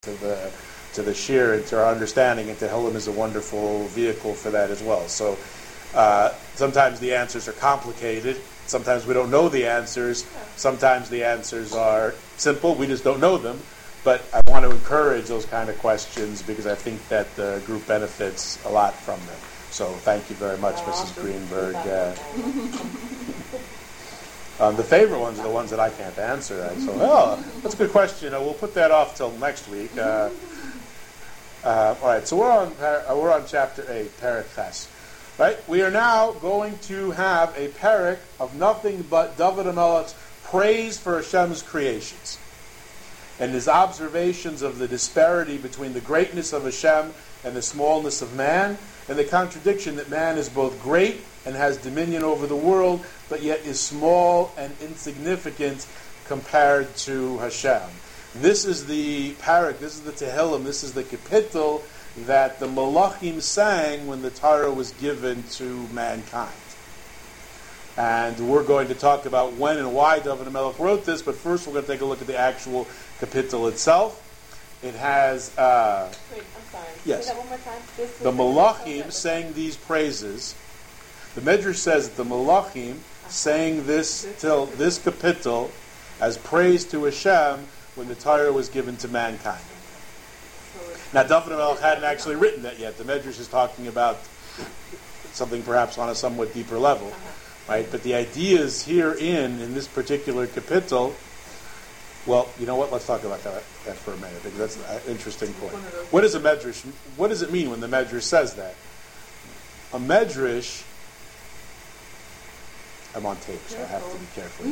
to the shir and to our understanding, and Tehillim is a wonderful vehicle for that as well. So sometimes the answers are complicated. Sometimes we don't know the answers. Sometimes the answers are simple. We just don't know them. But I want to encourage those kind of questions because I think that the group benefits a lot from them. So thank you very much, Mrs. Greenberg. The favorite ones are the ones that I can't answer. So, that's a good question. We'll put that off till next week. All right, so we're on chapter 8, Perek Ches. Right, we are now going to have a perek of nothing but David HaMelech's praise for Hashem's creations and his observations of the disparity between the greatness of Hashem and the smallness of man, and the contradiction that man is both great and has dominion over the world, but yet is small and insignificant compared to Hashem. This is the parak, this is the Tehillim, this is the kapitel that the Malachim sang when the Torah was given to mankind. And we're going to talk about when and why David HaMelech wrote this, but first we're going to take a look at the actual kapitel itself. It has... Wait, I'm sorry. Yes. Say that one more time. The Malachim sang these praises. The Medrash says that the Malachim sang this kapitel as praise to Hashem when the Torah was given to mankind. Now, David HaMelech hadn't actually written that yet. The Medrash is talking about something perhaps on a somewhat deeper level, right? But the ideas here in this particular kapitel, well, you know what? Let's talk about that for a minute, because that's an interesting point. What is a Medrash? What does it mean when the Medrash says that? A Medrash... I'm on tape, so I have to be careful.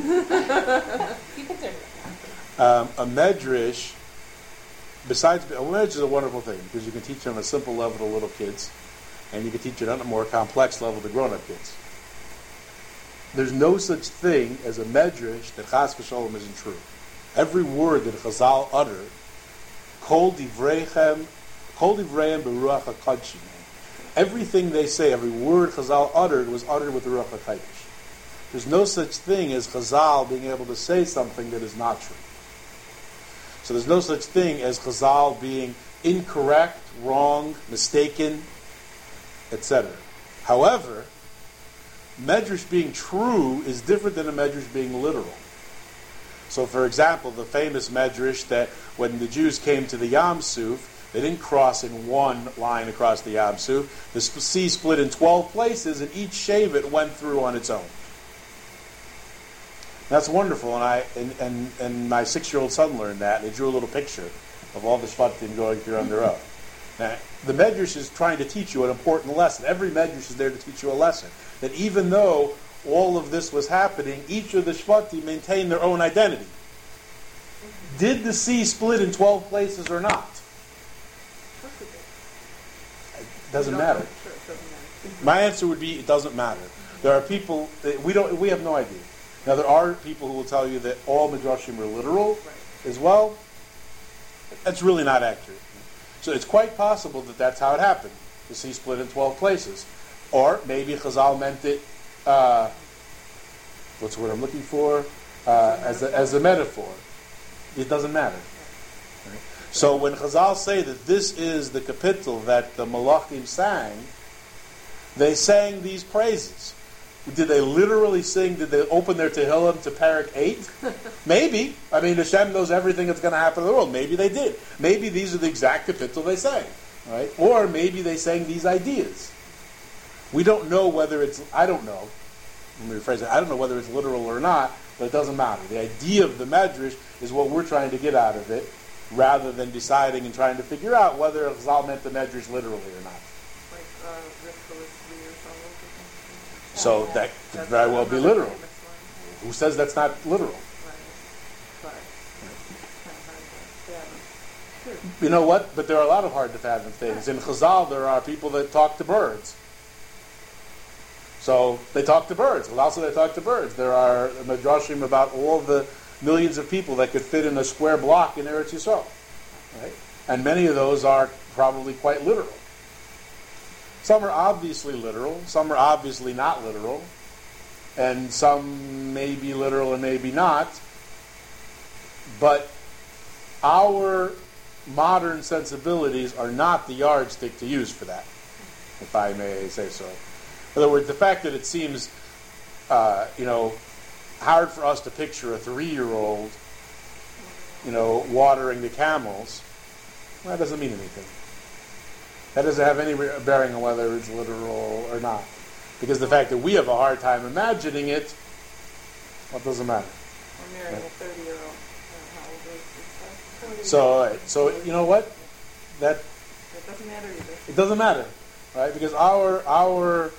A Medrash, a Medrash is a wonderful thing, because you can teach it on a simple level to little kids, and you can teach it on a more complex level to grown-up kids. There's no such thing as a Medrash that Chas v'Sholom isn't true. Every word that Chazal uttered, Kol Divreim Beruach HaKodshim. Everything they say, every word Chazal uttered was uttered with the Ruach HaKodesh. There's no such thing as Chazal being able to say something that is not true. So there's no such thing as Chazal being incorrect, wrong, mistaken, etc. However, Medrash being true is different than a Medrash being literal. So, for example, the famous Medrash that when the Jews came to the Yam Suf, they didn't cross in one line across the Yam Suf. The sea split in 12 places, and each shevet went through on its own. That's wonderful, and my 6-year-old son learned that, and he drew a little picture of all the Shvatim going through on their own. Now, the Medrash is trying to teach you an important lesson. Every Medrash is there to teach you a lesson. That even though all of this was happening, each of the Shvatim maintained their own identity. Did the sea split in 12 places or not? It doesn't matter. My answer would be it doesn't matter. There are people, we have no idea. Now, there are people who will tell you that all Midrashim are literal as well. That's really not accurate. So it's quite possible that that's how it happened. The sea split in 12 places. Or maybe Chazal meant it, what's the word I'm looking for? As a metaphor. It doesn't matter. Right? So when Chazal say that this is the kapitel that the Malachim sang, they sang these praises. Did they literally sing? Did they open their Tehillim to Perek 8? Maybe. I mean, Hashem knows everything that's going to happen in the world. Maybe they did. Maybe these are the exact kapitel they sang. Right? Or maybe they sang these ideas. We don't know whether it's... I don't know. Let me rephrase it. I don't know whether it's literal or not, but it doesn't matter. The idea of the Medrash is what we're trying to get out of it, rather than deciding and trying to figure out whether Chazal meant the Medrash literally or not. So that could very well be literal. Who says that's not literal? You know what? But there are a lot of hard to fathom things. In Chazal, there are people that talk to birds. So they talk to birds. Well, also they talk to birds. There are Midrashim about all the millions of people that could fit in a square block in Eretz Yisrael. Right? And many of those are probably quite literal. Some are obviously literal, some are obviously not literal, and some may be literal and maybe not. But our modern sensibilities are not the yardstick to use for that, if I may say so. In other words, the fact that it seems, hard for us to picture a 3-year-old, watering the camels, well, that doesn't mean anything. That doesn't have any bearing on whether it's literal or not. Because the fact that we have a hard time imagining it, well, it doesn't matter. We're marrying a 30-year-old. How old is this? So you know what? That doesn't matter either. It doesn't matter, right? Because our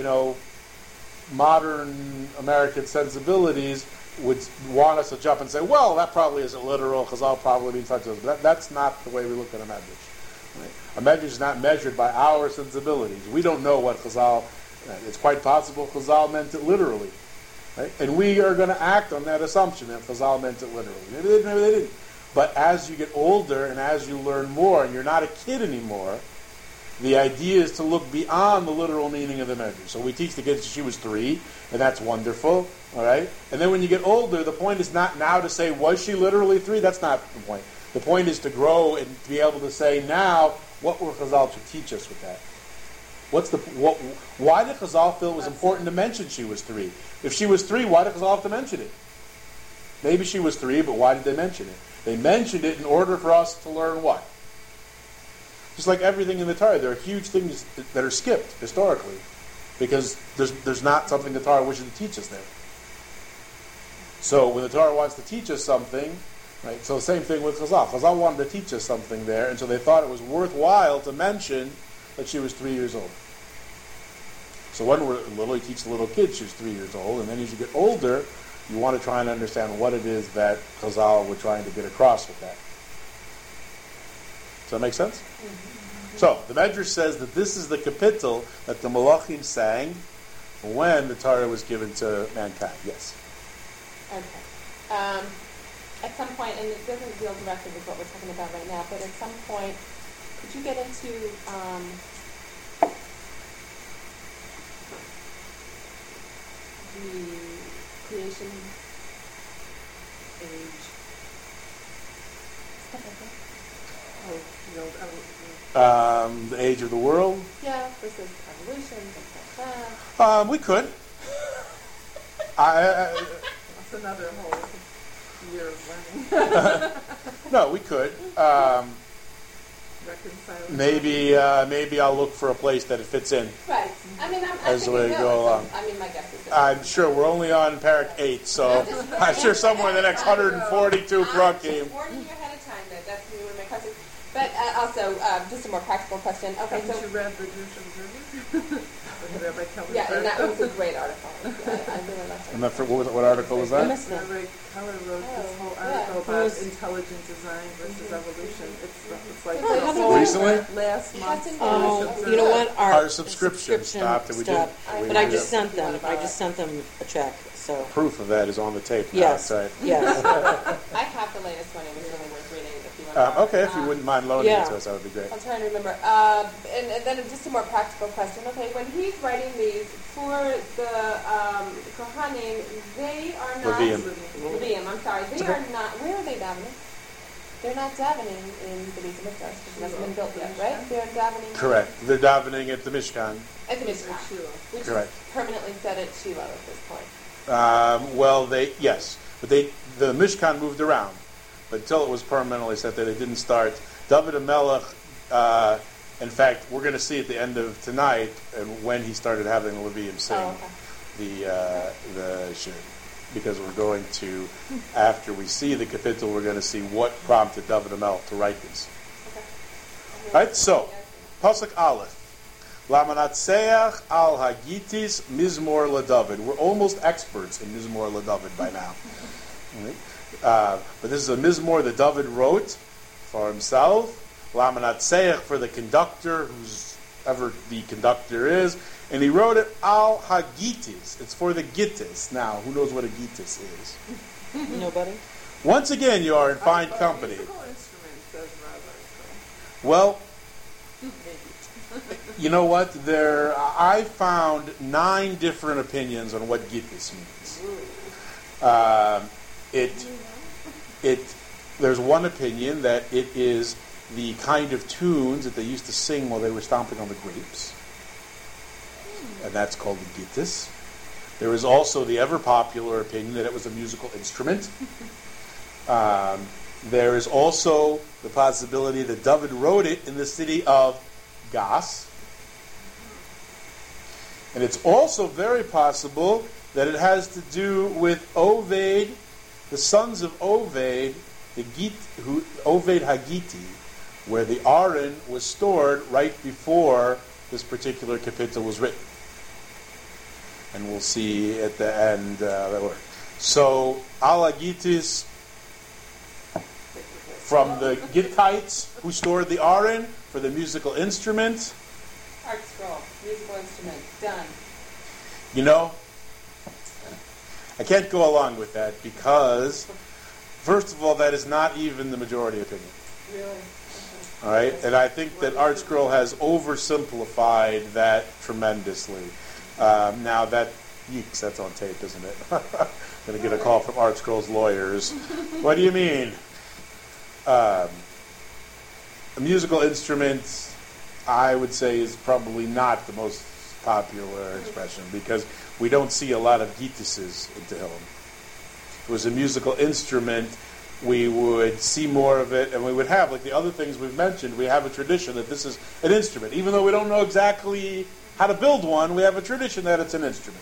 modern American sensibilities would want us to jump and say, well, that probably isn't literal, Chazal probably means such as. That's not the way we look at a medrash. Right? A medrash is not measured by our sensibilities. We don't know what Chazal. It's quite possible Chazal meant it literally, right? And we are going to act on that assumption that Chazal meant it literally. Maybe they didn't. But as you get older and as you learn more, and you're not a kid anymore, the idea is to look beyond the literal meaning of the measure. So we teach the kids she was 3, and that's wonderful, all right? And then when you get older, the point is not now to say, was she literally 3? That's not the point. The point is to grow and to be able to say now, what were Chazal to teach us with that? Why did Chazal feel it was important to mention she was 3? If she was 3, why did Chazal have to mention it? Maybe she was 3, but why did they mention it? They mentioned it in order for us to learn what? Just like everything in the Torah, there are huge things that are skipped historically because there's not something the Torah wishes to teach us there. So when the Torah wants to teach us something, right? So the same thing with Chazal. Chazal wanted to teach us something there, and so they thought it was worthwhile to mention that she was 3 years old. So when we're little, you teach the little kids she's 3 years old, and then as you get older, you want to try and understand what it is that Chazal were trying to get across with that. Does that make sense? Mm-hmm. So, the Medrash says that this is the kapitel that the Malachim sang when the Torah was given to mankind. Yes? Okay. At some point, and it doesn't deal directly with what we're talking about right now, but at some point, could you get into the creation age? Stuff like that. The age of the world? Yeah, versus evolution, things like that. We could. That's another whole year of learning. No, we could. Maybe I'll look for a place that it fits in. Right. I mean, as we go along. I mean, my guess is. I'm sure we're only on Parak 8, so I'm sure somewhere in the next 142 prakim. I'm warning you ahead of time that that's one of my questions. But also, just a more practical question. Okay, Haven't you read the Jewish Observer? Yeah, and that was a great article. I really liked it. What article was that? Rabbi Keller wrote this whole article about intelligent design versus evolution. It's like recently? Last month. Oh, you know what? Our subscription stopped. But I just sent them. A check. So proof of that is on the tape. Yes. Outside. Yes. I have the latest one. It was really worth reading. If you want. Okay, if you wouldn't mind loaning it to us, that would be great. I'm trying to remember. And then just a more practical question. Okay, when he's writing these for the Kohanim, they are not. Levium, I'm sorry. They are not. Where are they davening? They're not davening in the Beis Hamikdash because it hasn't been built yet, right? They're davening. Correct. They're davening at the Mishkan. At the Mishkan, which correct. is permanently set at Shiloh at this point. But the Mishkan moved around, but until it was permanently set there, they didn't start. David HaMelech, in fact, we're going to see at the end of tonight and when he started having the Levium sing the shir, because we're going to, after we see the kapitel, we're going to see what prompted David HaMelech to write this. Okay. All right, so Pasuk Aleph. Lamanatseach al Hagitis Mizmor LaDavid. We're almost experts in Mizmor LaDavid by now. Right? But this is a Mizmor that David wrote for himself. Lamanatseach for the conductor, who's ever the conductor is. And he wrote it al Hagitis. It's for the Gittis. Now, who knows what a Gittis is? Nobody? Once again, you are in fine company. Well, you know what? I found 9 different opinions on what Gittis means. There's one opinion that it is the kind of tunes that they used to sing while they were stomping on the grapes. And that's called the gittis. There is also the ever-popular opinion that it was a musical instrument. There is also the possibility that David wrote it in the city of Gas. And it's also very possible that it has to do with Oved, the sons of Oved, Oved Hagiti, where the Aron was stored right before this particular kapitel was written. And we'll see at the end that word. So, Al Hagitis, from the Gittites who stored the Aron for the musical instrument. Art scroll, musical instrument, done. You know, I can't go along with that because, first of all, that is not even the majority opinion. Really? All right, and I think that Art Scroll has oversimplified that tremendously. Now that, yeeks, that's on tape, isn't it? Going to get a call from Art Scroll's lawyers. What do you mean? A musical instrument, I would say, is probably not the most popular expression because we don't see a lot of gittises in Tehillim. If it was a musical instrument, we would see more of it, and we would have, like the other things we've mentioned, we have a tradition that this is an instrument. Even though we don't know exactly how to build one, we have a tradition that it's an instrument.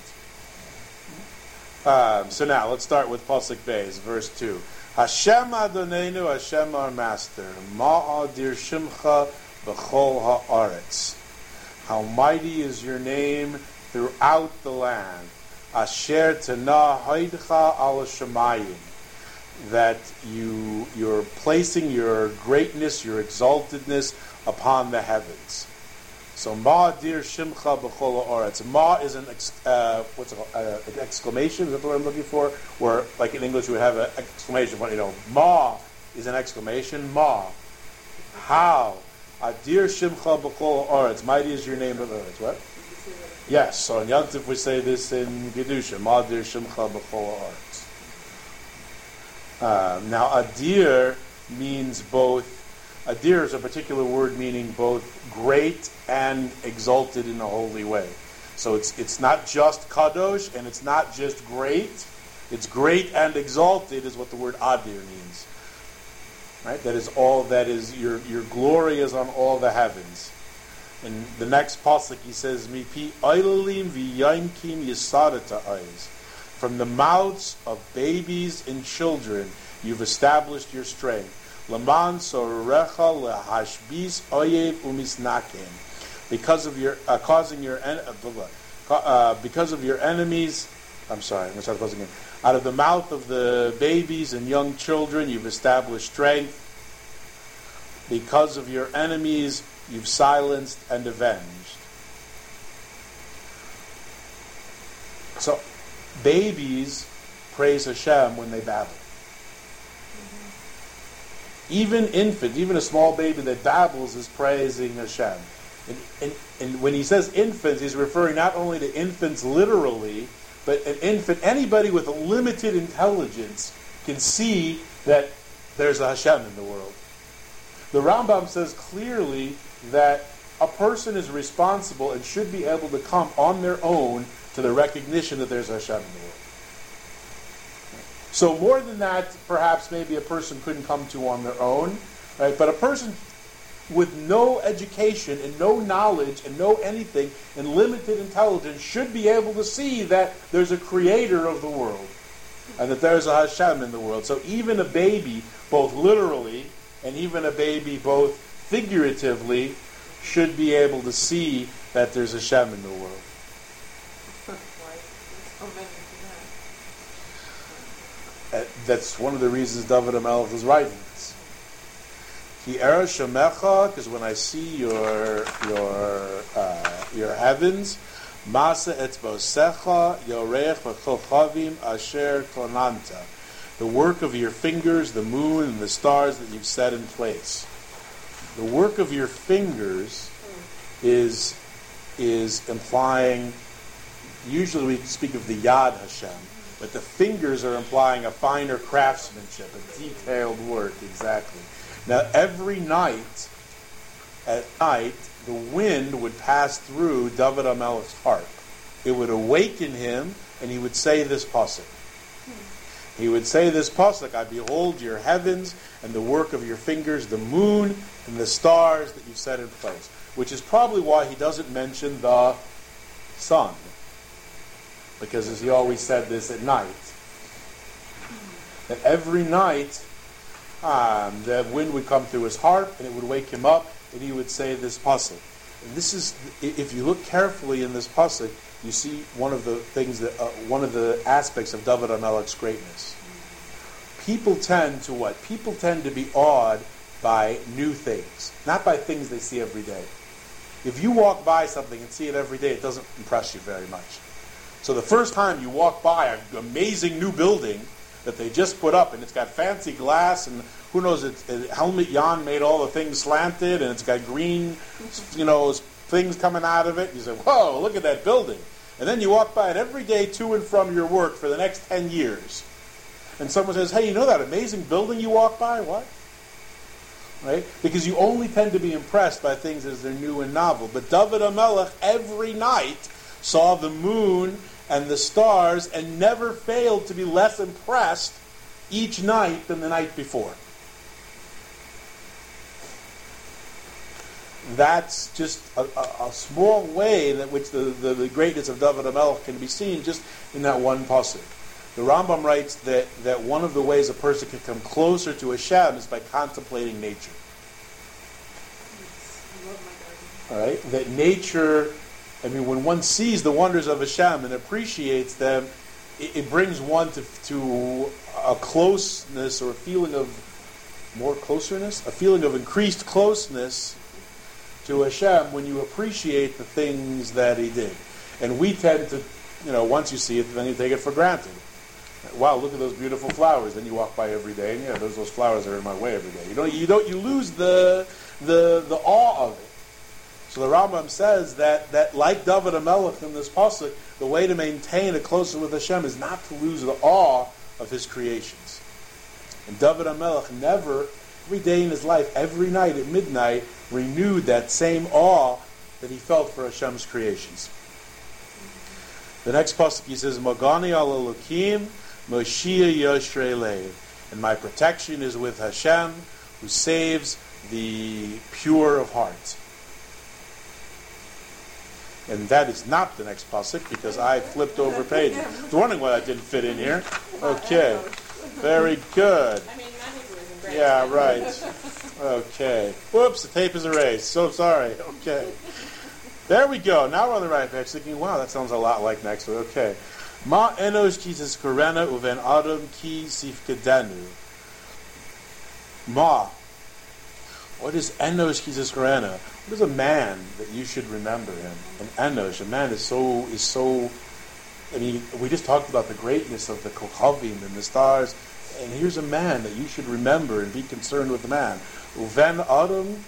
So now, let's start with Pasuk Beis, verse 2. Hashem Adonenu, Hashem our Master, Ma'adir Shimcha B'chol Ha'aretz. How mighty is your name throughout the land. Asher Tana Haidcha Al Shemayim. That you're placing your greatness, your exaltedness upon the heavens. So Ma'adir Shimcha B'chol Ha'aretz. Ma is an exclamation. Is that the word I'm looking for? Where, like in English, we would have an exclamation point. Ma is an exclamation. Ma. How? Adir Shimcha B'chol Ha'aretz. Mighty is your name of the earth. What? Yes. So in Yom Tov we say this in Gedusha. Ma'adir Shimcha B'chol Ha'aretz. Now Adir means both. Adir is a particular word meaning both great and exalted in a holy way. So it's not just kadosh and it's not just great. It's great and exalted is what the word adir means. Right? That is all. That is your glory is on all the heavens. In the next pasuk he says, "Mipi oilim v'yankim yisarata eyes." From the mouths of babies and children, you've established your strength. Laman sorecha lehashbis oyev umisnaken. Because of your because of your enemies. I'm sorry. I'm going to start closing again. Out of the mouth of the babies and young children, you've established strength. Because of your enemies, you've silenced and avenged. So, babies praise Hashem when they babble. Even infant, even a small baby that babbles is praising Hashem. And when he says infants, he's referring not only to infants literally, but an infant, anybody with a limited intelligence can see that there's a Hashem in the world. The Rambam says clearly that a person is responsible and should be able to come on their own to the recognition that there's a Hashem in the world. So more than that, perhaps maybe a person couldn't come to on their own, right? But a person with no education and no knowledge and no anything and limited intelligence should be able to see that there's a creator of the world and that there's a Hashem in the world. So even a baby, both literally and even a baby both figuratively, should be able to see that there's a Hashem in the world. That's one of the reasons David HaMelech was writing this. Ki era shemecha, because when I see your heavens, masa etzbosecha yorech v'chochavim asher konanta, the work of your fingers, the moon and the stars that you've set in place. The work of your fingers is implying. Usually we speak of the Yad Hashem. But the fingers are implying a finer craftsmanship, a detailed work, exactly. Now, every night, at night, the wind would pass through David HaMelech's harp. It would awaken him, and he would say this pasuk. He would say this pasuk, I behold your heavens and the work of your fingers, the moon and the stars that you've set in place. Which is probably why he doesn't mention the sun. Because as he always said this at night. That every night, the wind would come through his harp and it would wake him up and he would say this pasuk. And this is, if you look carefully in this pasuk, you see one of the things that, one of the aspects of David HaMelech's greatness. People tend to what? People tend to be awed by new things, not by things they see every day. If you walk by something and see it every day, it doesn't impress you very much. So the first time you walk by an amazing new building that they just put up, and it's got fancy glass, and who knows, Helmut Jan made all the things slanted, and it's got green, things coming out of it. You say, whoa, look at that building. And then you walk by it every day to and from your work for the next 10 years. And someone says, hey, you know that amazing building you walk by? What? Right? Because you only tend to be impressed by things as they're new and novel. But David HaMelech every night saw the moon and the stars and never failed to be less impressed each night than the night before. That's just a small way in which the greatness of David HaMelech can be seen just in that one pasuk. The Rambam writes that one of the ways a person can come closer to Hashem is by contemplating nature. I love my garden. All right? That nature, when one sees the wonders of Hashem and appreciates them, it brings one to a closeness or a feeling of more closeness, a feeling of increased closeness to Hashem when you appreciate the things that He did. And we tend to, once you see it, then you take it for granted. Wow, look at those beautiful flowers. Then you walk by every day, and those flowers are in my way every day. You lose the awe of it. So the Rambam says that like David HaMelech in this pasuk, the way to maintain a closeness with Hashem is not to lose the awe of His creations. And David HaMelech never, every day in his life, every night at midnight, renewed that same awe that he felt for Hashem's creations. The next pasuk he says, Magani al Elokim, Moshiach Yoshrei Lev. And my protection is with Hashem, who saves the pure of heart. And that is not the next pasuk, because I flipped over pages. I was wondering why that didn't fit in here. Okay. Very good. Yeah, right. Okay. Whoops, the tape is erased. So sorry. Okay. There we go. Now we're on the right page, thinking, wow, that sounds a lot like next week. Okay. Ma enosh ki tizkarena uven adam ki sifkedenu. Ma. What is enosh ki tizkarena? What is a man that you should remember him? An enosh. A man is so. We just talked about the greatness of the Kochavim and the stars. And here's a man that you should remember and be concerned with the man. Uven Adam,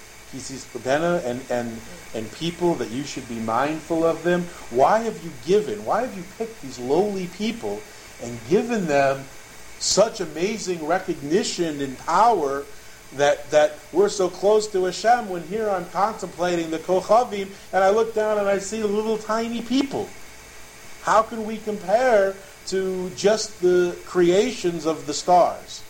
and people that you should be mindful of them. Why have you picked these lowly people and given them such amazing recognition and power that we're so close to Hashem when here I'm contemplating the Kochavim and I look down and I see little tiny people? How can we compare to just the creations of the stars?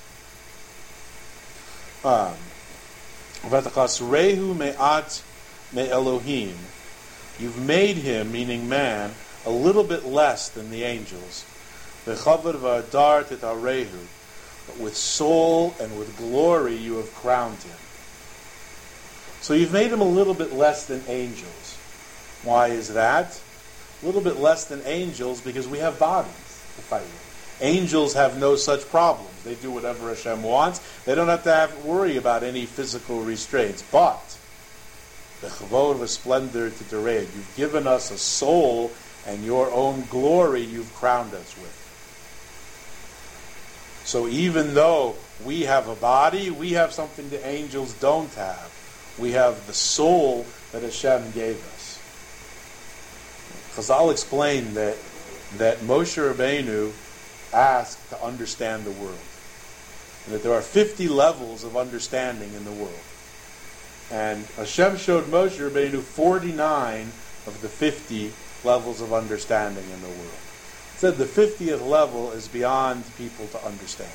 V'tachasrehu me'at me'elohim. You've made him, meaning man, a little bit less than the angels. V'chavod v'adar titarehu. But with soul and with glory you have crowned him. So you've made him a little bit less than angels. Why is that? A little bit less than angels because we have bodies to fight with. Angels have no such problems. They do whatever Hashem wants. They don't have to worry about any physical restraints. But the chavod of a splendor to Dereh, you've given us a soul, and your own glory you've crowned us with. So even though we have a body, we have something the angels don't have. We have the soul that Hashem gave us. Chazal explained that Moshe Rabbeinu asked to understand the world. and that there are 50 levels of understanding in the world. And Hashem showed Moshe Rabbeinu 49 of the 50 levels of understanding in the world. It said the 50th level is beyond people to understand.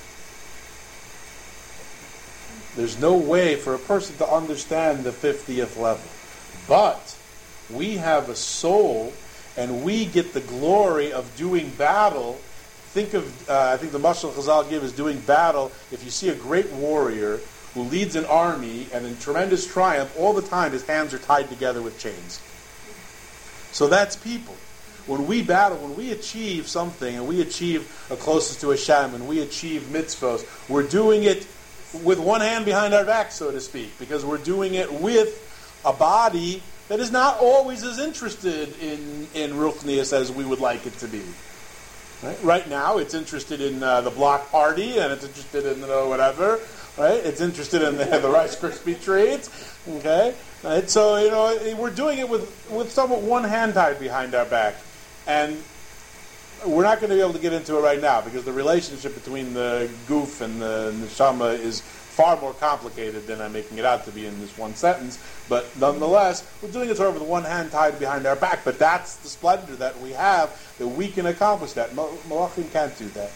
There's no way for a person to understand the 50th level. But we have a soul, and we get the glory of doing battle. Think of, I think the mashal Chazal give is doing battle. If you see a great warrior who leads an army, and in tremendous triumph, all the time his hands are tied together with chains. So that's people. When we battle, when we achieve something, and we achieve a closest to Hashem, and we achieve mitzvos, we're doing it with one hand behind our back, so to speak, because we're doing it with a body that is not always as interested in Ruchnius as we would like it to be. Right now, it's interested in the block party, and it's interested in whatever. Right? It's interested in the Rice Krispie treats. Okay, right? So we're doing it with somewhat one hand tied behind our back, and we're not going to be able to get into it right now because the relationship between the goof and the neshama is far more complicated than I'm making it out to be in this one sentence. But nonetheless, we're doing it sort of with one hand tied behind our back. But that's the splendor that we have, that we can accomplish that. Malachim can't do that.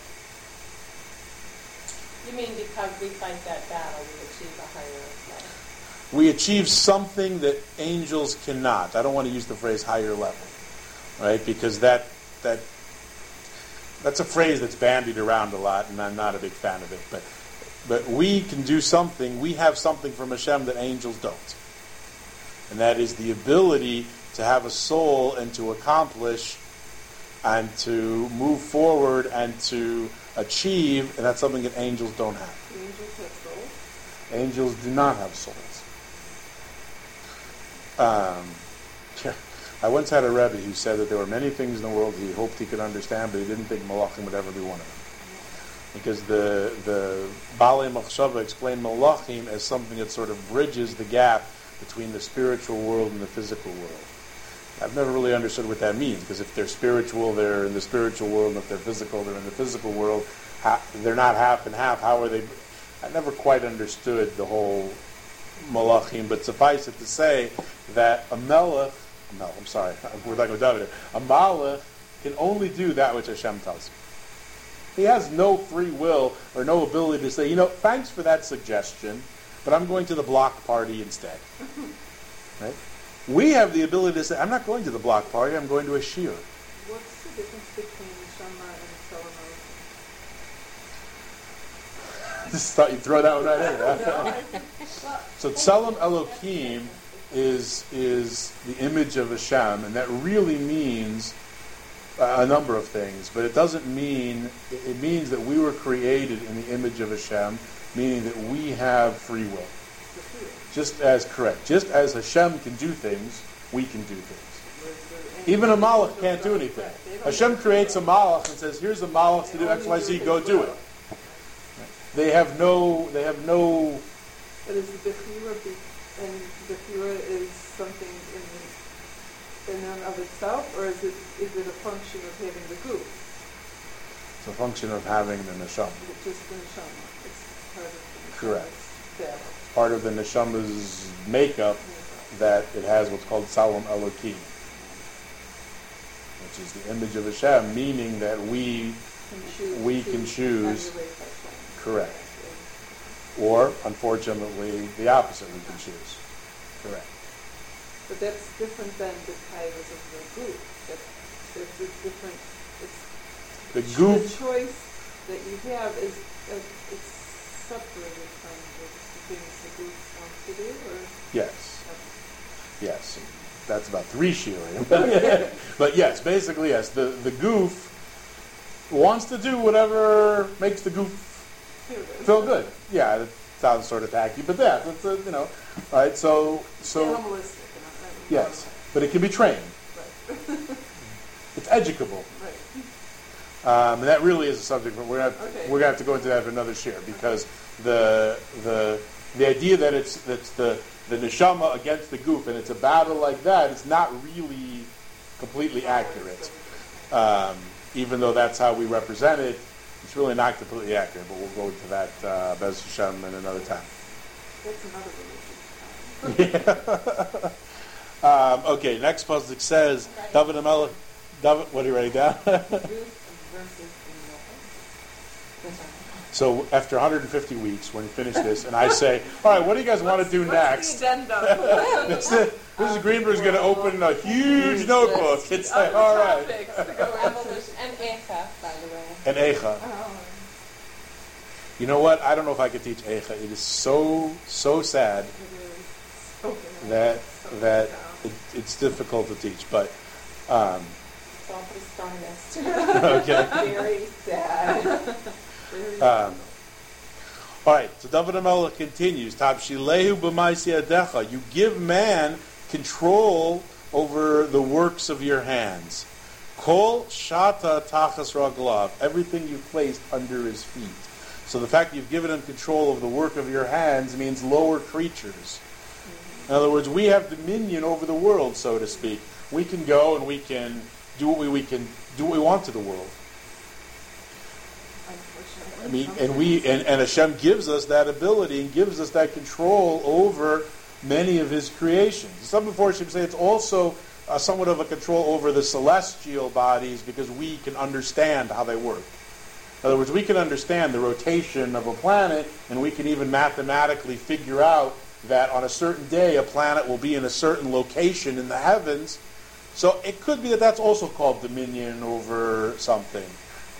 You mean because we fight that battle, we achieve a higher level? We achieve something that angels cannot. I don't want to use the phrase higher level, right? Because that's a phrase that's bandied around a lot, and I'm not a big fan of it. But we can do something. We have something from Hashem that angels don't, and that is the ability to have a soul and to accomplish and to move forward and to achieve, and that's something that angels don't have. Do angels have souls? Angels do not have souls. I once had a Rebbe who said that there were many things in the world he hoped he could understand, but he didn't think Malachim would ever be one of them. Because the Balei Machshava explained Malachim as something that sort of bridges the gap between the spiritual world and the physical world. I've never really understood what that means, because if they're spiritual, they're in the spiritual world, and if they're physical, they're in the physical world. They're not half and half. How are they? I never quite understood the whole Malachim, but suffice it to say that a Melech, no, I'm sorry, we're talking about David here. A Malach can only do that which Hashem tells him. He has no free will or no ability to say, thanks for that suggestion, but I'm going to the block party instead. Right? We have the ability to say, I'm not going to the block party, I'm going to a shiur. What's the difference between Neshama and Tzelem Elohim? Just thought you'd throw that one right in. Huh? So Tzelem Elokim is the image of Hashem, and that really means a number of things, but it doesn't mean, it means that we were created in the image of Hashem, meaning that we have free will. Just as Hashem can do things, we can do things. Even a malach can't do anything. Hashem creates a malach and says, here's a malach to do X, Y, Z, go do it. They have no... But is the Bechira, and Bechira is something in and of itself, or is it a function of having the group? It's a function of having the neshama. Just the neshama. It's part of the Correct. Battle. Part of the neshama's makeup that it has what's called Tzelem Elokim, which is the image of Hashem, meaning that we can choose. Correct. Or, unfortunately, the opposite, we can choose. Correct. But that's different than the titles of the group. It's a different. The choice that you have is it's separated from the things the group wants to do, or yes, yes. That's about 3 shiurim. But yes, basically yes. The goof wants to do whatever makes the goof feel good. Yeah, that sounds sort of tacky, but yeah, that's right. So animalistic. Yes, but it can be trained. Right. It's educable. Right. And that really is a subject. We're gonna have to go into that for another share, because the idea that it's the neshama against the goof and it's a battle like that, it's not really completely accurate. Even though that's how we represent it, It's really not completely accurate, but we'll go into that Bez Hashem in another time. That's another religion. Yeah. Okay, next pasuk says, David HaMelech, what are you writing down? So after 150 weeks, when you finish this, and I say, all right, what do you guys want to do next? What's the addendum? Mrs. Greenberg's going to open a huge notebook. It's like, all right. And Echa, by the way. And Eicha. You know what? I don't know if I could teach Eicha. It is so sad that it's difficult to teach. But It's all for the strongest. okay. Very sad. All right. So David HaMelech continues. Tabshilehu b'maisi yadecha. You give man control over the works of your hands. Kol shata tachas raglav. Everything you placed under his feet. So the fact that you've given him control of the work of your hands means lower creatures. In other words, we have dominion over the world, so to speak. We can go and we can do what we want to the world. I mean, and Hashem gives us that ability and gives us that control over many of His creations. Some before Hashem say it's also somewhat of a control over the celestial bodies because we can understand how they work. In other words, we can understand the rotation of a planet, and we can even mathematically figure out that on a certain day a planet will be in a certain location in the heavens. So it could be that that's also called dominion over something.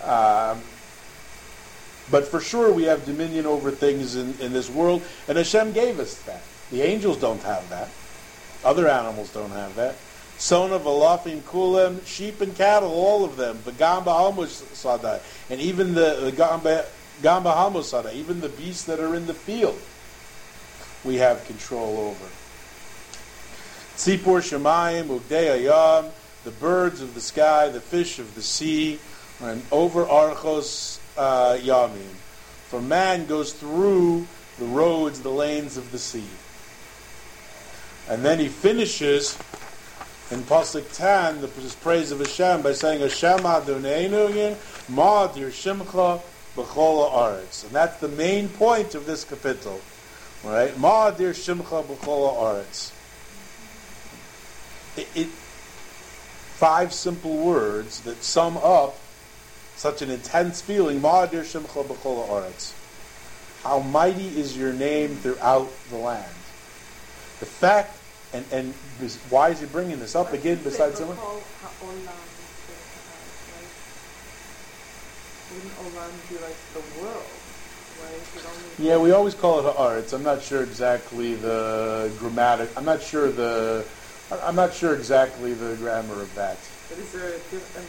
But for sure we have dominion over things in this world, and Hashem gave us that. The angels don't have that. Other animals don't have that. Sona, Valafim, Kulim, sheep and cattle, all of them. The Gamba Hamos Sadai. And even the Gamba Hamos Sadai, even the beasts that are in the field, we have control over. Tzipor Shemayim, Ugdei Ayam, the birds of the sky, the fish of the sea, and over Archos Yamim. For man goes through the roads, the lanes of the sea. And then he finishes in Pasuk 10, the praise of Hashem, by saying, Hashem Adoneinu Ma'adir Shimcha B'chol Haaretz. And that's the main point of this capital. Right? Ma'adir Shimcha B'chol Haaretz. 5 simple words that sum up such an intense feeling. Ma'adir Shimcha B'chol Haaretz. How mighty is your name throughout the land. The fact, and why is he bringing this up again besides someone? Wouldn't Olam be like the world? Yeah, we always call it haaretz. I'm not sure exactly the grammatic. I'm not sure exactly the grammar of that. But is there a different?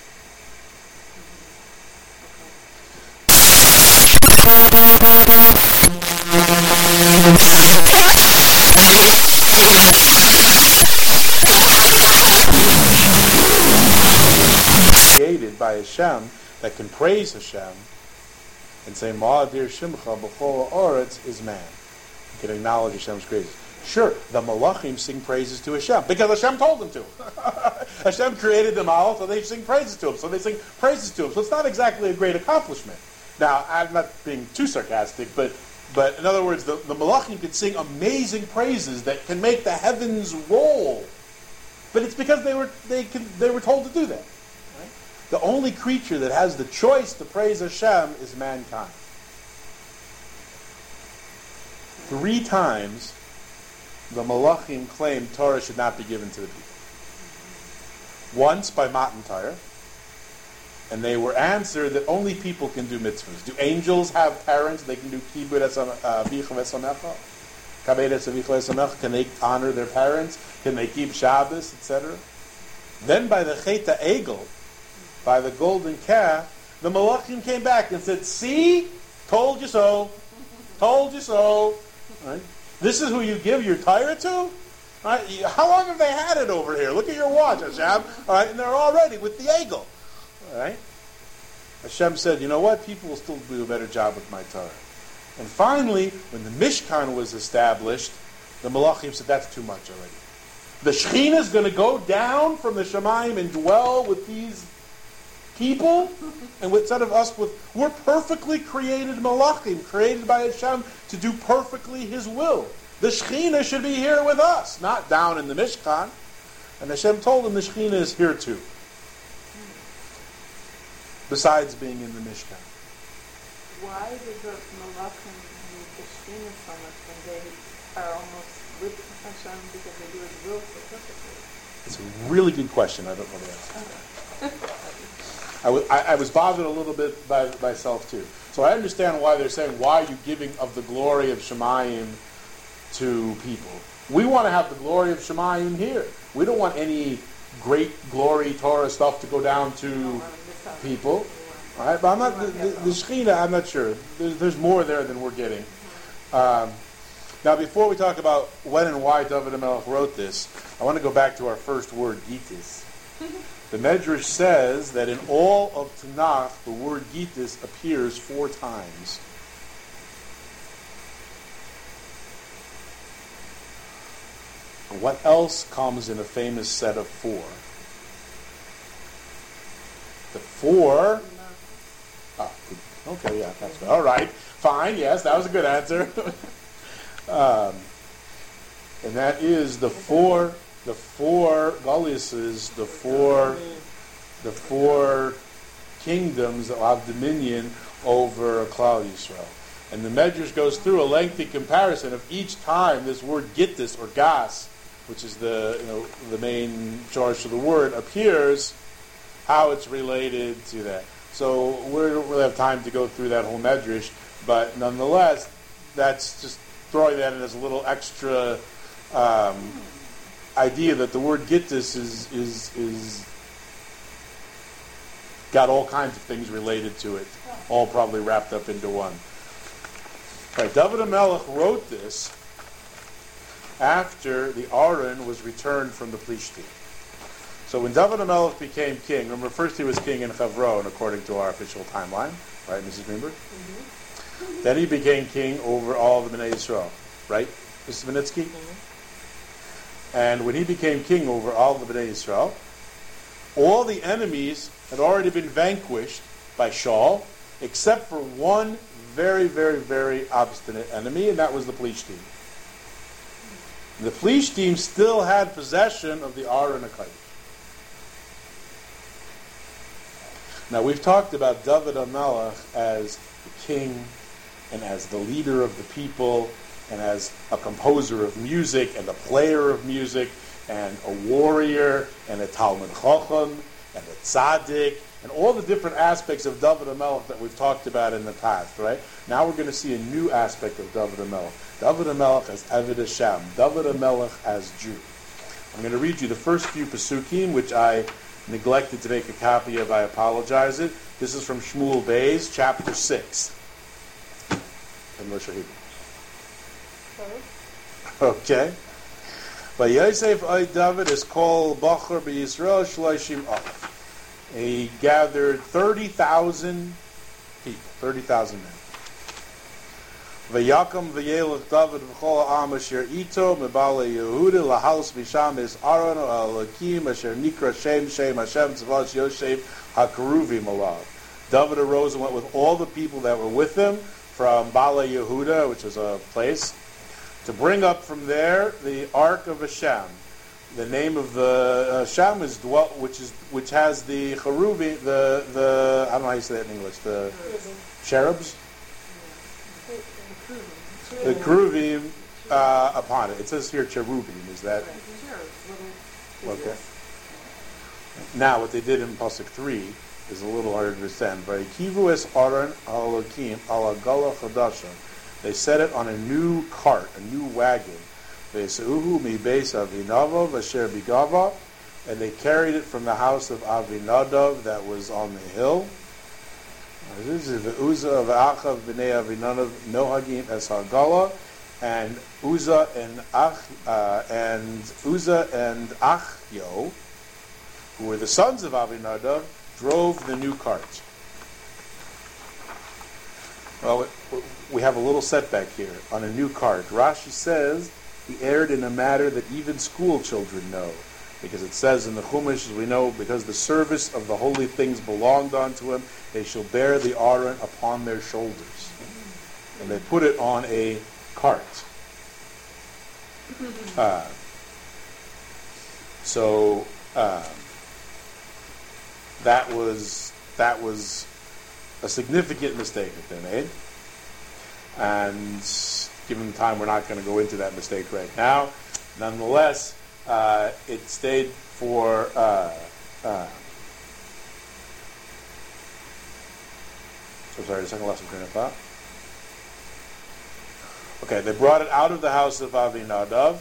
Created by Hashem that can praise Hashem and say Ma'adir Shimcha B'chol Haaretz is man. You can acknowledge Hashem's praises. Sure, the Malachim sing praises to Hashem because Hashem told them to. Hashem created them all, so they sing praises to Him. So they sing praises to Him. So it's not exactly a great accomplishment. Now, I'm not being too sarcastic, but in other words, the Malachim can sing amazing praises that can make the heavens roll. But it's because they were told to do that. Right? The only creature that has the choice to praise Hashem is mankind. 3 times the Malachim claimed Torah should not be given to the people. Once by Matan Torah, and they were answered that only people can do mitzvahs. Do angels have parents? They can do kibud avicha v'samecha? Kabed avicha v'samecha? Can they honor their parents? Can they keep Shabbos, etc.? Then by the Cheta Egel, by the golden calf, the Malachim came back and said, see? Told you so. Told you so. Right? This is who you give your Torah to? Right? How long have they had it over here? Look at your watch, Hashem. All right, and they're all ready with the Egel. All right? Hashem said, you know what? People will still do a better job with my Torah. And finally, when the Mishkan was established, the Malachim said, that's too much already. The Shekhinah is going to go down from the Shemayim and dwell with these people, and instead of us we're perfectly created malachim, created by Hashem to do perfectly His will. The Shekhinah should be here with us, not down in the Mishkan. And Hashem told him the Shekhinah is here too, besides being in the Mishkan. Why do the Malachim need the Shekhinah so much when they are almost with Hashem because they do His will so perfectly? It's a really good question. I don't know the answer. I was bothered a little bit by myself too. So I understand why they're saying, why are you giving of the glory of Shemayim to people? We want to have the glory of Shemayim here. We don't want any great glory Torah stuff to go down to people. All right? But I'm not, the Shekhinah, I'm not sure. There's more there than we're getting. Now, before we talk about when and why David HaMelech wrote this, I want to go back to our first word, Gitis. The Medrash says that in all of Tanakh, the word Gitis appears 4 times. What else comes in a famous set of 4? The 4... okay, yeah, that's good. All right, fine, yes, that was a good answer. And that is the four Goliases, the four kingdoms that will have dominion over Klal Yisrael. And the Medrash goes through a lengthy comparison of each time this word Gittis or Gas, which is the main charge of the word, appears, how it's related to that. So we don't really have time to go through that whole Medrash, but nonetheless, that's just throwing that in as a little extra idea that the word Gittis is got all kinds of things related to it, all probably wrapped up into one. All right, David HaMelech wrote this after the Aron was returned from the Plishtim. So when David HaMelech became king, remember first he was king in Hebron according to our official timeline, right, Mrs. Greenberg? Mm-hmm. Then he became king over all the Bnei Yisrael, right, Mrs. Vinitsky? Mm-hmm. And when he became king over all the Bnei Yisrael, all the enemies had already been vanquished by Shaul, except for one very, very, very obstinate enemy, and that was the Plishtim. The Plishtim still had possession of the Aron HaKodesh. Now, we've talked about David HaMelech as the king and as the leader of the people and as a composer of music and a player of music and a warrior and a Talmud Chacham and a tzaddik and all the different aspects of David HaMelech that we've talked about in the past, right? Now we're going to see a new aspect of David HaMelech. David HaMelech as Eved Hashem. David HaMelech as Jew. I'm going to read you the first few Pesukim, which I neglected to make a copy of. I apologize. This is from Shmuel Beis, chapter 6. English or Hebrew? Okay. But Yosef I David is called Bachar b'Yisrael Shloshim Alef. He gathered 30,000 people, 30,000 men. V'yakam v'yelech David v'chol ha'am asher ito mebale Yehuda lahaus v'sham es Aron ha'elakim asher nikra Shem Hashem tzavash Yosef ha'keruvim alav. David arose and went with all the people that were with him from Bala Yehuda, which was a place, to bring up from there the Ark of Hashem. The name of the Hashem is which has the cherubi, the I don't know how you say that in English, the cherubs, the cherubim upon it. It says here cherubim. Is that okay? Now, what they did in Pasuk 3 is a little harder to understand. Vaykivu es Aron ha'Elokim ala gala chadasha. They set it on a new cart, a new wagon. Ve'seuhu mi beis Avinadav asher bigava, and they carried it from the house of Avinadav that was on the hill. Ve'uza ve'achav b'nei Avinadav nohagim es hagala, and Uzzah and Achyo, who were the sons of Avinadav, drove the new cart. Well, we have a little setback here on a new cart. Rashi says he erred in a matter that even school children know. Because it says in the Chumash, as we know, because the service of the holy things belonged unto him, they shall bear the Aron upon their shoulders. And they put it on a cart. So that was a significant mistake that they made. And given the time, we're not going to go into that mistake right now. Nonetheless, it stayed for the second lesson train of thought. Okay, they brought it out of the house of Avinadav,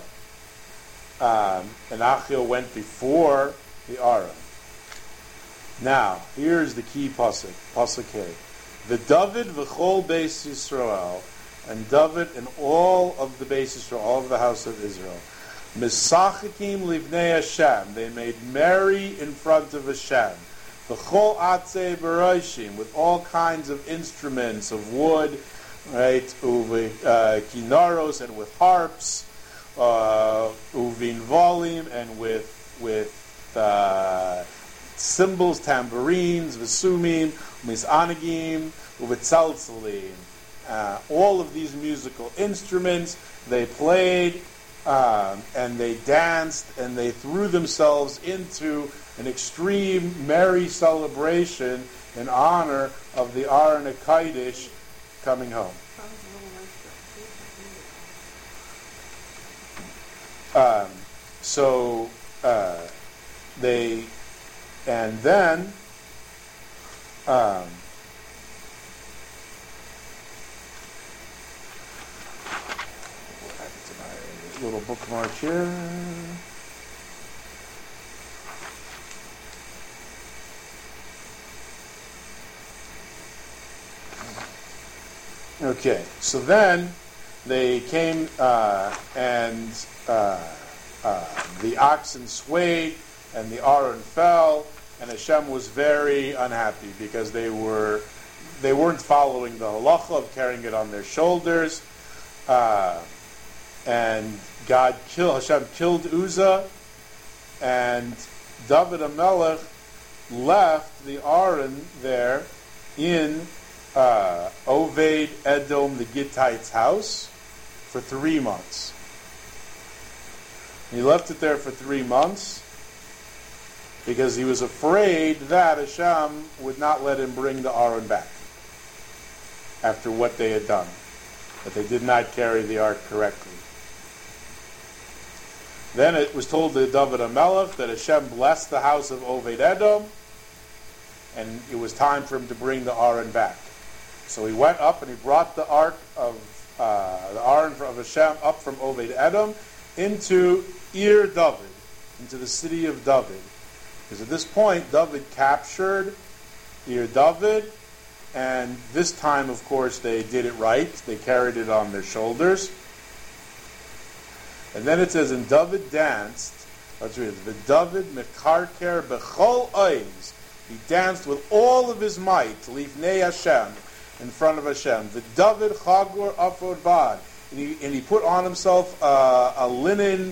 and Achiel went before the Aron. Now, here's the key pasuk, pasuk Hey. The David v'chol beis Yisrael, and David and all of the beis Yisrael, all of the house of Israel, misachikim livnei Hashem, they made merry in front of Hashem. V'chol atzei b'roshim, with all kinds of instruments of wood, right? Kinaros, and with harps, uvin volim, and with cymbals, tambourines, vesumim, misanagim, uvitzaltzalim. All of these musical instruments, they played, and they danced, and they threw themselves into an extreme merry celebration in honor of the Aron HaKodesh coming home. And then little bookmark here. Okay, so then they came and the oxen swayed and the Aron fell, and Hashem was very unhappy because they weren't following the halacha of carrying it on their shoulders, and Hashem killed Uzzah, and David HaMelech left the Aron there in Oved Edom the Gittite's house for 3 months. He left it there for 3 months because he was afraid that Hashem would not let him bring the Aron back after what they had done, that they did not carry the ark correctly. Then it was told to David HaMelech that Hashem blessed the house of Oved Edom, and it was time for him to bring the Aron back. So he went up and he brought the ark of the Aron of Hashem up from Oved Edom into Ir David, into the city of David. Because at this point, David captured Ir David, and this time, of course, they did it right. They carried it on their shoulders. And then it says, and David danced. Let's read it. The David mekarker bechol oiz. He danced with all of his might, lifnei Hashem, in front of Hashem. The David chagur afod bad. And he put on himself a linen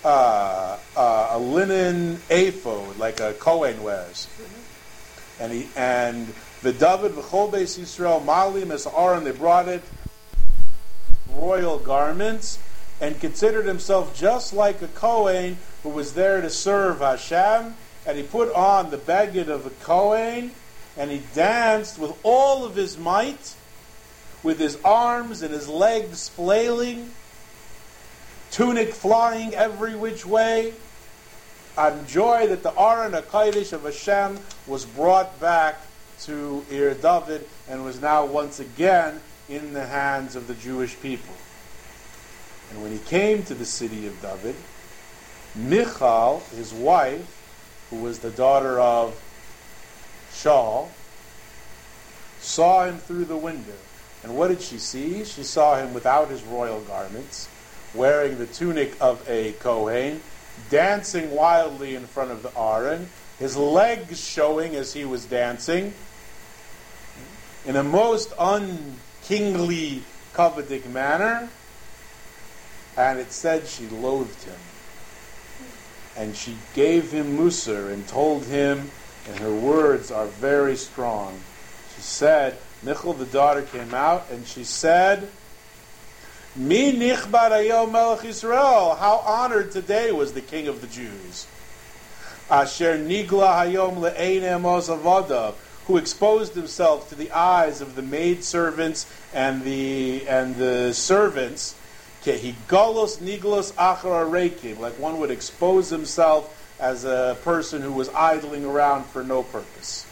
ephod, like a Kohen wears. And the David v'chol beis Yisrael malim es Aron, they brought it royal garments, and considered himself just like a Kohen who was there to serve Hashem. And he put on the beged of a Kohen, and he danced with all of his might, with his arms and his legs flailing, tunic flying every which way, on joy that the Aron HaKodesh of Hashem was brought back to Ir David and was now once again in the hands of the Jewish people. And when he came to the city of David, Michal, his wife, who was the daughter of Shaul, saw him through the window. And what did she see? She saw him without his royal garments, wearing the tunic of a Kohen, dancing wildly in front of the Aron, his legs showing as he was dancing, in a most unkingly, coveted manner. And it said she loathed him. And she gave him Musar and told him, and her words are very strong. She said, Michal, the daughter, came out and she said, Mi nichbad hayom melech Yisrael. How honored today was the king of the Jews. Asher nigla hayom le'einem ozavada, who exposed himself to the eyes of the maidservants and the servants. Kehigalos niglos achar arekim, like one would expose himself as a person who was idling around for no purpose.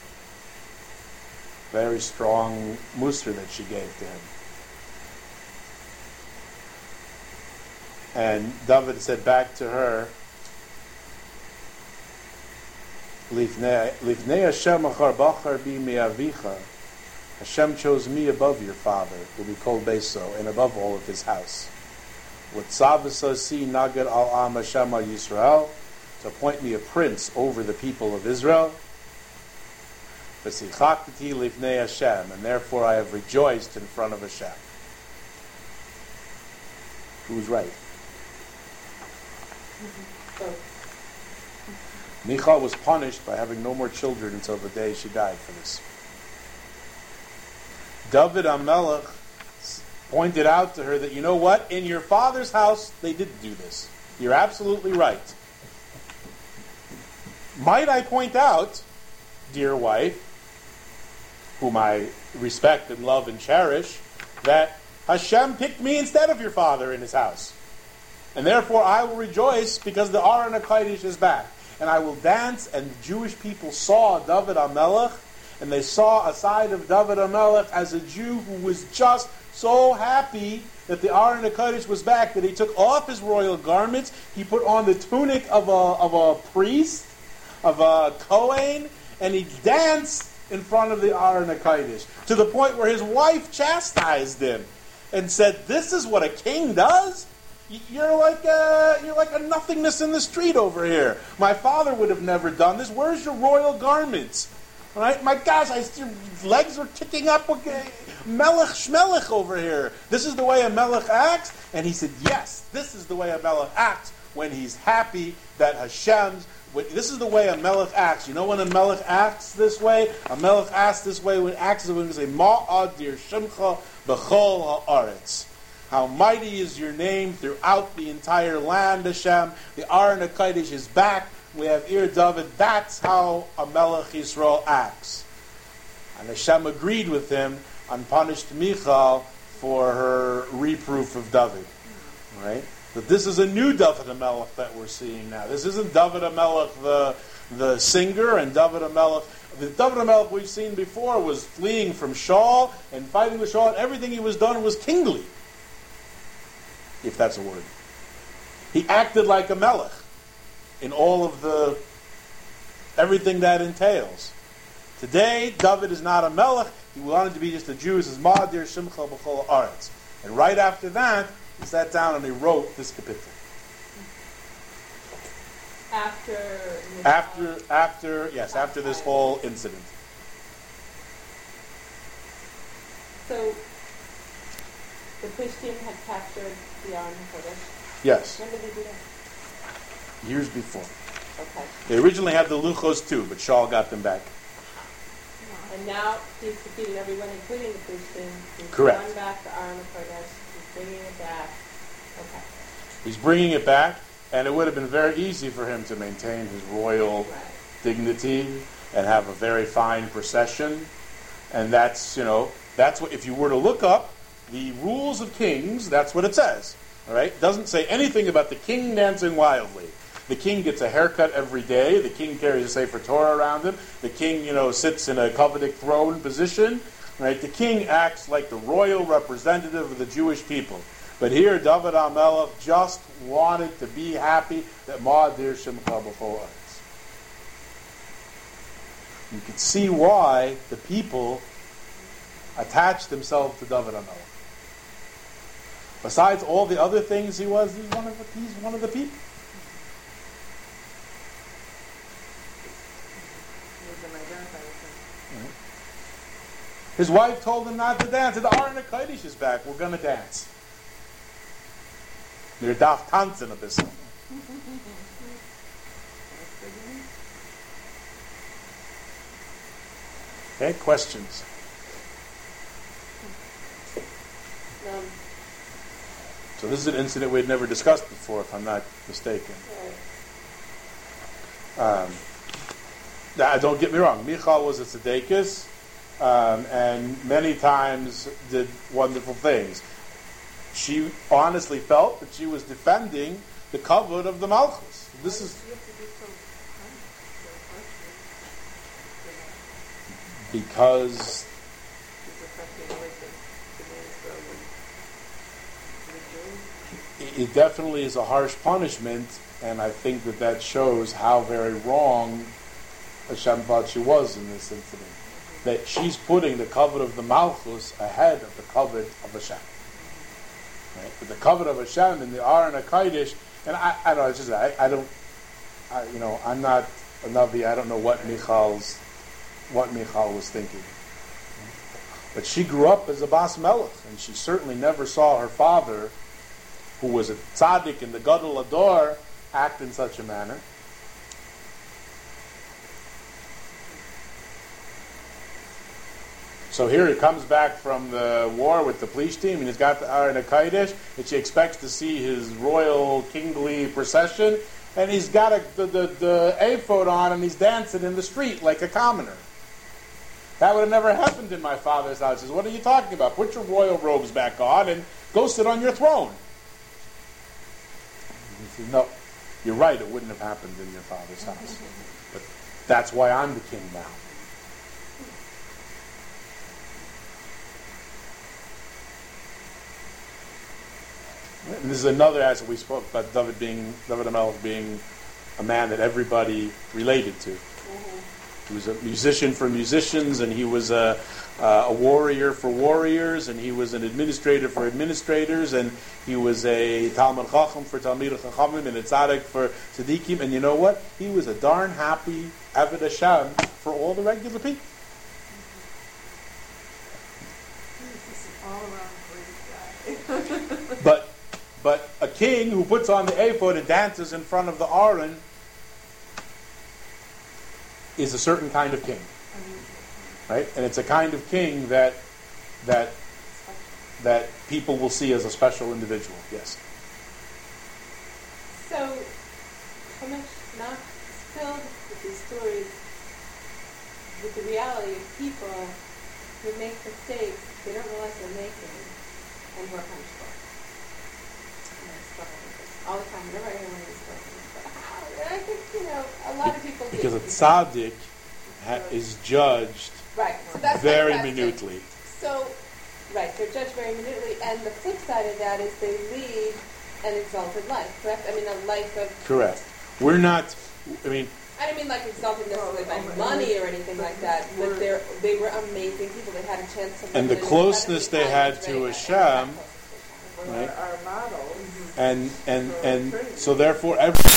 Very strong muster that she gave to him. And David said back to her, Lifnei Hashem achar bachar bi me'avicha. Hashem chose me above your father, will be called Beso, and above all of his house. What Tzavasa si nagad al am Hashem al Yisrael, to appoint me a prince over the people of Israel. V'sichaktati lifnei Hashem, and therefore I have rejoiced in front of Hashem. Who's right? Michal was punished by having no more children until the day she died for this. David HaMelech pointed out to her that, you know what? In your father's house, they didn't do this. You're absolutely right. Might I point out, dear wife, whom I respect and love and cherish, that Hashem picked me instead of your father in his house. And therefore I will rejoice because the Aron HaKodesh is back. And I will dance, and the Jewish people saw David HaMelech, and they saw a side of David HaMelech as a Jew who was just so happy that the Aron HaKodesh was back, that he took off his royal garments, he put on the tunic of a priest, of a Kohen, and he danced in front of the Aron HaKodesh, to the point where his wife chastised him and said, "This is what a king does? You're like a nothingness in the street over here. My father would have never done this. Where's your royal garments? All right, my gosh, your legs are kicking up. Melech shmelech over here. This is the way a melech acts." And he said, "Yes, this is the way a melech acts when he's happy that Hashem's. This is the way a melech acts. You know when a melech acts this way? A melech acts this way when he say, Ma'adir shemcha b'chol ha'aretz. How mighty is your name throughout the entire land, Hashem. The Aron HaKodesh is back. We have Ir David. That's how a Melech Yisrael acts." And Hashem agreed with him and punished Michal for her reproof of David. Right? But this is a new David HaMelech that we're seeing now. This isn't David HaMelech the singer, and David HaMelech. The David HaMelech we've seen before was fleeing from Shaul and fighting with Shaul, and everything he was done was kingly. If that's a word. He acted like a melech in all of everything that entails. Today, David is not a melech. He wanted to be just a Jew. He says, Ma'adir shimcha b'chol ha'aretz. And right after that, he sat down and he wrote this kapitel. After this whole incident. So, the Plishtim had captured the Aron HaKodesh? Yes. When did they do that? Years before. Okay. They originally had the Luchos too, but Shaul got them back. And now he's defeated everyone, including the Plishtim. He's Correct. gone back to Aron HaKodesh. He's bringing it back. Okay. He's bringing it back, and it would have been very easy for him to maintain his royal dignity and have a very fine procession. And that's what, if you were to look up the rules of kings, that's what it says. All right? It doesn't say anything about the king dancing wildly. The king gets a haircut every day. The king carries a Sefer Torah around him. The king, sits in a coveted throne position. Right? The king acts like the royal representative of the Jewish people. But here, David HaMelech just wanted to be happy that Ma'adir Shemcha b'chol ha'aretz. You can see why the people attached themselves to David HaMelech. Besides all the other things he's one of the people. His wife told him not to dance. The Aron HaKodesh is back. We're going to dance. You're daf tanzen a bisschen. Okay, questions? So this is an incident we had never discussed before, if I'm not mistaken. Now, don't get me wrong. Michal was a tzedekis, and many times did wonderful things. She honestly felt that she was defending the kavod of the Malchus. This is because it definitely is a harsh punishment, and I think that shows how very wrong Hashem thought she was in this incident. That she's putting the kavod of the Malchus ahead of the kavod of Hashem. Right? But the kavod of Hashem in the Aron HaKodesh, and I don't know, it's just, I'm not a Navi, I don't know what Michal was thinking. But she grew up as a Bas Melech, and she certainly never saw her father, who was a tzaddik in the Gadol Ador, act in such a manner. So here he comes back from the war with the Plishtim, and he's got the Aron HaKodesh, and she expects to see his royal kingly procession, and he's got the ephod on, and he's dancing in the street like a commoner. That would have never happened in my father's house. He says, what are you talking about? Put your royal robes back on and go sit on your throne. He says, no, you're right, it wouldn't have happened in your father's house. But that's why I'm the king now. And this is another aspect we spoke about David HaMelech being a man that everybody related to. He was a musician for musicians, and he was a warrior for warriors, and he was an administrator for administrators, and he was a Talmid Chacham for Talmid Chachamim, and a Tzaddik for Tzaddikim. And you know what? He was a darn happy Eved Hashem for all the regular people. But a king who puts on the ephod and dances in front of the Aron is a certain kind of king, right? And it's a kind of king that people will see as a special individual. Yes. So, Chumash not filled with these stories, with the reality of people who make mistakes they don't realize they're making, and who are punished for it. All the time, whenever I hear one of these stories, I think, a lot of people because a tzaddik is judged so that's very minutely. So, they're judged very minutely, and the flip side of that is they lead an exalted life, correct? I mean, a life of... Correct. We're not, I don't mean like exalted necessarily by money or anything like that, but they were amazing people. They had a chance to... And the closeness they had to Hashem... Right. Our models. And so therefore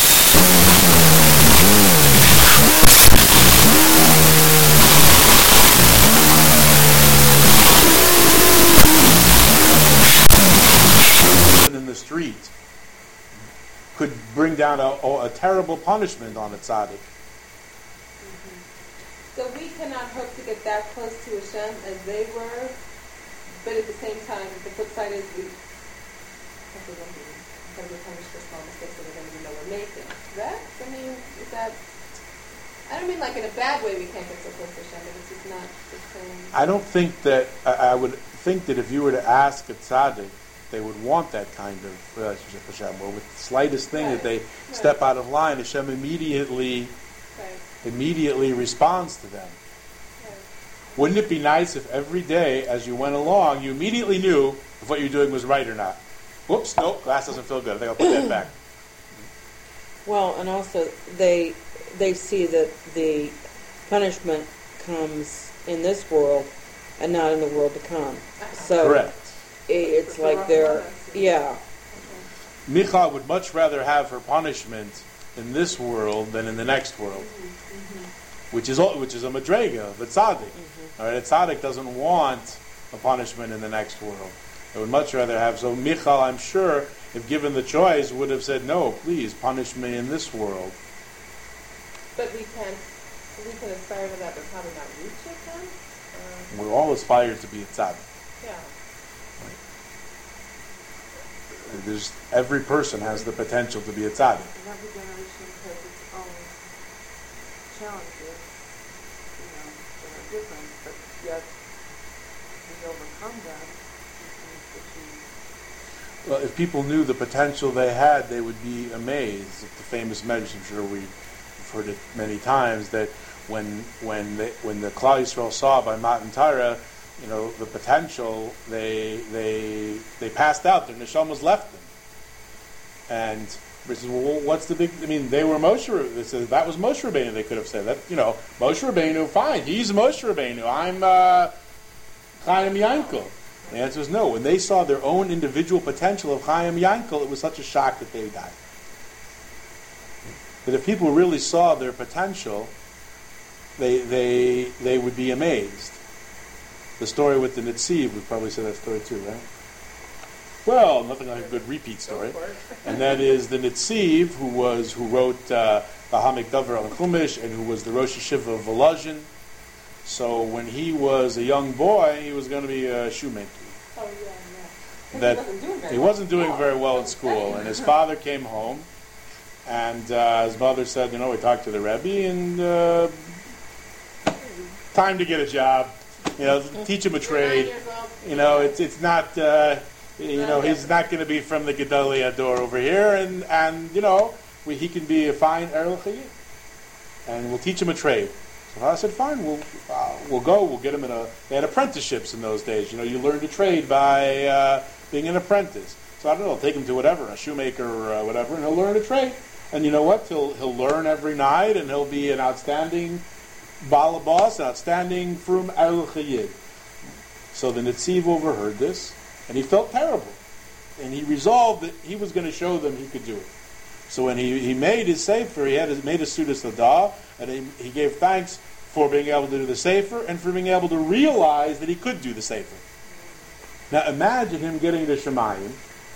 in the street could bring down a terrible punishment on a tzaddik. So we cannot hope to get that close to Hashem as they were, but at the same time, the flip side is we going to be punished for small mistakes that we don't even know we're making. Correct? Is that... I don't mean like in a bad way we can't get so close to Hashem, but it's just not the same. I don't think that... I would think that if you were to ask a tzaddik, they would want that kind of relationship with Hashem, where with the slightest thing that they step out of line, Hashem immediately responds to them. Right. Wouldn't it be nice if every day, as you went along, you immediately knew if what you're doing was right or not? Whoops, nope, glass doesn't feel good. I think I'll put that back. Well, and also they see that the punishment comes in this world and not in the world to come. So correct. It's like they're, Michal would much rather have her punishment in this world than in the next world, which is a madrega, the tzaddik. All right, a tzaddik doesn't want a punishment in the next world. I would much rather have. So Michal, I'm sure, if given the choice, would have said, no, please punish me in this world. But we can aspire to that, but probably not reach it then? We all aspire to be a tzaddik. Yeah. Every person has the potential to be a tzaddik. And every generation has its own challenges, that are different, but yet we overcome them. Well, if people knew the potential they had, they would be amazed. The famous medrash, I'm sure we've heard it many times, that when the Klal Yisrael saw by Matan Torah, the potential, they passed out. Their neshamas left them. And he says, well, what's the big? I mean, they were Moshe. They said that was Moshe Rabbeinu. They could have said that. Moshe Rabbeinu, fine. He's Moshe Rabbeinu. I'm Chaim Yankel. The answer is no. When they saw their own individual potential of Chaim Yankel, it was such a shock that they died. But if people really saw their potential, they would be amazed. The story with the Netziv, we probably said that story too, right? Well, nothing like a good repeat story. And that is the Netziv, who wrote the Hamik Davar on Chumash, and who was the Rosh Hashiva of Volozhin. So when he was a young boy, he was going to be a shoemaker. Oh, yeah. He wasn't doing very well in school, and his father came home, and his mother said, we talked to the Rebbe, and time to get a job. Teach him a trade. It's not. He's not going to be from the Gedali Ador over here, and he can be a fine Erel Chayil, and we'll teach him a trade. So I said, fine, we'll go. We'll get him they had apprenticeships in those days. You learn to trade by being an apprentice. So I don't know, take him to whatever, a shoemaker or whatever, and he'll learn to trade. And you know what? He'll learn every night, and he'll be an outstanding balabas, outstanding frum Erel Chayil. So the Netziv overheard this, and he felt terrible. And he resolved that he was going to show them he could do it. So when he made his sefer, he made a Sudas Ladah, and he gave thanks for being able to do the sefer and for being able to realize that he could do the sefer. Now imagine him getting to Shemayim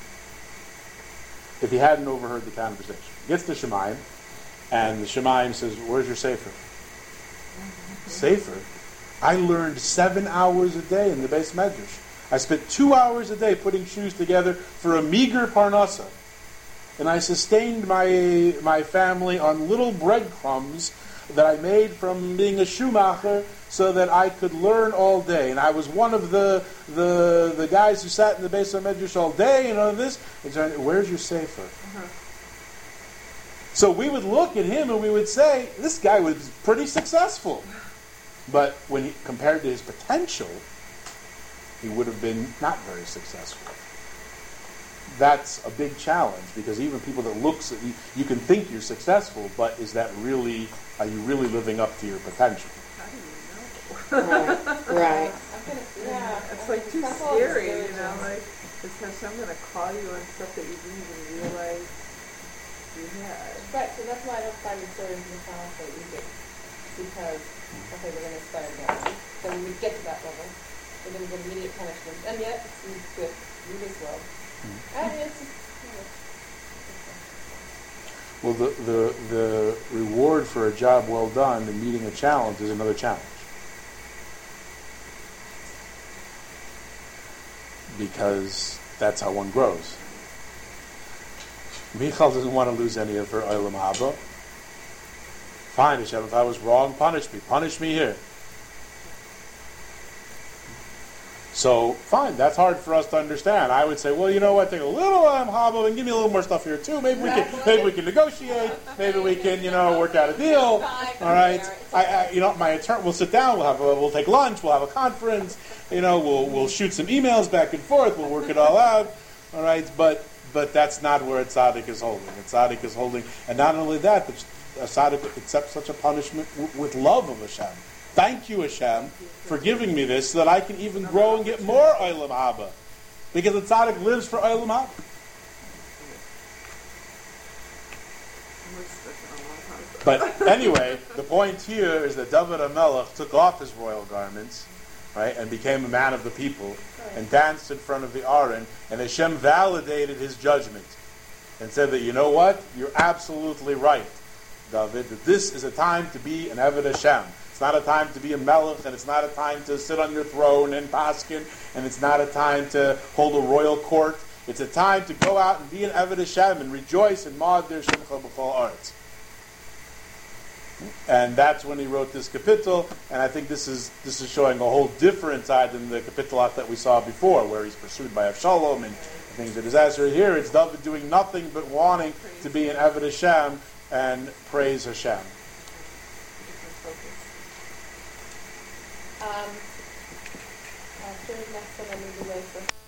if he hadn't overheard the conversation. He gets to Shemayim, and the Shemayim says, "Where's your sefer?" Sefer? I learned 7 hours a day in the Beis Medrash. I spent 2 hours a day putting shoes together for a meager parnasa. And I sustained my family on little breadcrumbs that I made from being a shoemaker so that I could learn all day. And I was one of the guys who sat in the Beis Medrash all day and all this. And so, where's your sefer? Uh-huh. So we would look at him and we would say, this guy was pretty successful. But when he compared to his potential, he would have been not very successful. That's a big challenge, because even people that looks at you can think you're successful, but are you really living up to your potential? How do you know? Right. It's like too scary, like, is Hashem going to call you on stuff that you didn't even realize you had? Right, so that's why I don't find the stories in the Talmud so easy. Because, okay, we're going to start again. So when we get to that level, we're going to get immediate punishment. And yet, it's with this world. And it's just, Well, the reward for a job well done and meeting a challenge is another challenge. Because that's how one grows. Michal doesn't want to lose any of her Olam Haba. Fine, Hashem, if I was wrong, punish me. Punish me here. So, fine, that's hard for us to understand. I would say, well, you know what, take a little Olam Haba and give me a little more stuff here too. Maybe we can negotiate. Maybe we can, work out a deal. All right. My attorney, we'll sit down. We'll take lunch. We'll have a conference. We'll shoot some emails back and forth. We'll work it all out. All right. But that's not where a tzaddik is holding. A tzaddik is holding, and not only that, but a tzaddik accepts such a punishment with love of Hashem. Thank you, Hashem, for giving me this so that I can even grow and get more Olam Haba. Because the tzaddik lives for Olam Haba. But anyway, the point here is that David HaMelech took off his royal garments, right, and became a man of the people, and danced in front of the Aron, and Hashem validated his judgment, and said that, you know what, you're absolutely right. David, that this is a time to be an Eved Hashem. It's not a time to be a melech, and it's not a time to sit on your throne and paskin, and it's not a time to hold a royal court. It's a time to go out and be an Eved Hashem and rejoice in Ma'adir Shimcha B'chol Aretz. And that's when he wrote this kapitel, and I think this is showing a whole different side than the kapitelat that we saw before, where he's pursued by Avshalom and things of disaster. Here it's David doing nothing but wanting to be an Eved Hashem and praise Hashem. After the next one, I'm going to wait for